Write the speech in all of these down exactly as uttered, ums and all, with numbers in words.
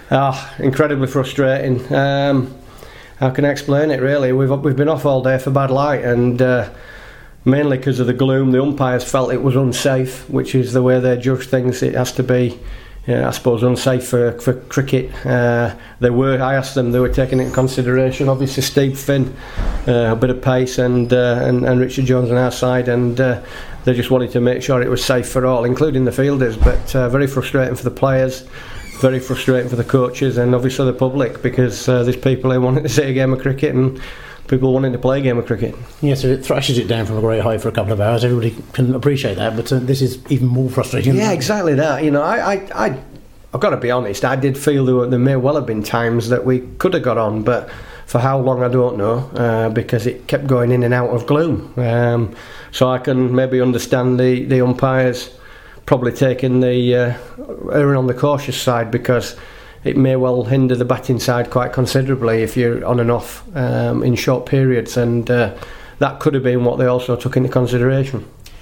Ah, incredibly frustrating. Um, how can I explain it? Really, we've we've been off all day for bad light, and uh, mainly because of the gloom. The umpires felt it was unsafe, which is the way they judge things. It has to be, yeah, I suppose, unsafe for for cricket. Uh, they were. I asked them. They were taking it into consideration. Obviously, Steve Finn, uh, a bit of pace, and uh, and, and Richard Jones on our side, and uh, they just wanted to make sure it was safe for all, including the fielders. But uh, very frustrating for the players. Very frustrating for the coaches and obviously the public, because uh, there's people who wanting to see a game of cricket and people wanting to play a game of cricket. Yes, so it thrashes it down from a great height for a couple of hours. Everybody can appreciate that, but uh, this is even more frustrating. Yeah, exactly that. You know, I, I, I, I've got to be honest. I did feel there, were, there may well have been times that we could have got on, but for how long I don't know, uh, because it kept going in and out of gloom. Um, so I can maybe understand the the umpires probably taking the uh, erring on the cautious side, because it may well hinder the batting side quite considerably if you're on and off um, in short periods, and uh, that could have been what they also took into consideration.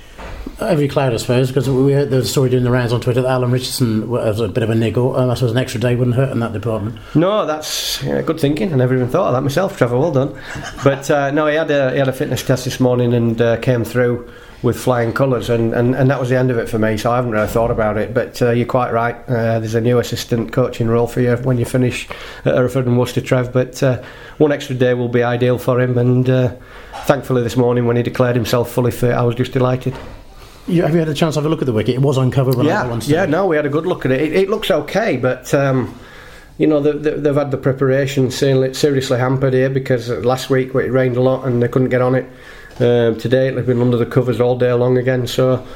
Every cloud, I suppose, because we heard there was a story doing the rounds on Twitter that Alan Richardson was a bit of a niggle. Um, I suppose an extra day wouldn't hurt in that department. No, that's yeah, good thinking. I never even thought of that myself, Trevor. Well done. But uh, no, he had a he had a fitness test this morning and uh, came through with flying colours, and, and, and that was the end of it for me, so I haven't really thought about it. But uh, you're quite right, uh, there's a new assistant coaching role for you when you finish at Hereford and Worcester, Trev, but uh, one extra day will be ideal for him, and uh, thankfully this morning when he declared himself fully fit, I was just delighted. You, have you had a chance to have a look at the wicket? It was uncovered when yeah, I once yeah, no, we had a good look at it. It, it looks okay, but um, you know, the, the, they've had the preparation seriously hampered here, because last week it rained a lot and they couldn't get on it. Um, today they've been under the covers all day long again, so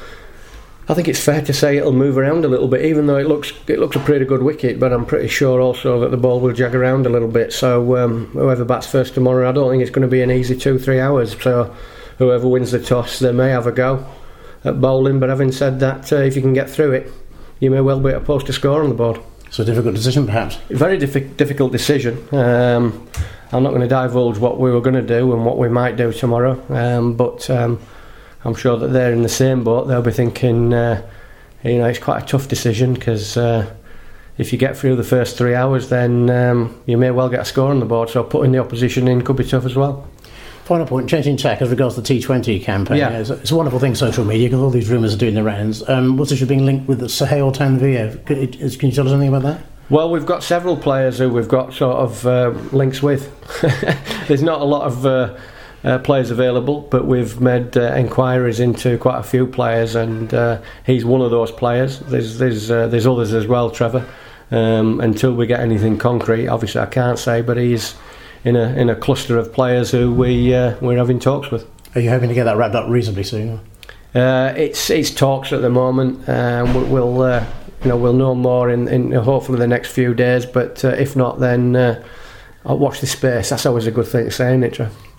I think it's fair to say it'll move around a little bit, even though it looks it looks a pretty good wicket, but I'm pretty sure also that the ball will jag around a little bit, so um, whoever bats first tomorrow, I don't think it's going to be an easy two, three hours, so whoever wins the toss, they may have a go at bowling, but having said that, uh, if you can get through it, you may well be at a post to score on the board. So a difficult decision, perhaps? Very diffi- difficult decision. Um, I'm not going to divulge what we were going to do and what we might do tomorrow, um, but um, I'm sure that they're in the same boat. They'll be thinking, uh, you know, it's quite a tough decision, because uh, if you get through the first three hours, then um, you may well get a score on the board, so putting the opposition in could be tough as well. Final point, changing tack as regards to the T twenty campaign. Yeah. It's, a, it's a wonderful thing, social media, because all these rumours are doing the rounds. Um, Worcestershire being linked with the Sahel Tanvir. Can, can you tell us anything about that? Well, we've got several players who we've got sort of uh, links with. There's not a lot of uh, uh, players available, but we've made uh, inquiries into quite a few players, and uh, he's one of those players. There's there's uh, there's others as well, Trevor. Um, until we get anything concrete, obviously I can't say, but he's in a in a cluster of players who we uh, we're having talks with. Are you hoping to get that wrapped up reasonably soon? Uh, it's it's talks at the moment. Um, we'll. Uh, You know, we'll know more in, in hopefully the next few days, but uh, if not, then uh, I'll watch this space. That's always a good thing to say, isn't it, Trev?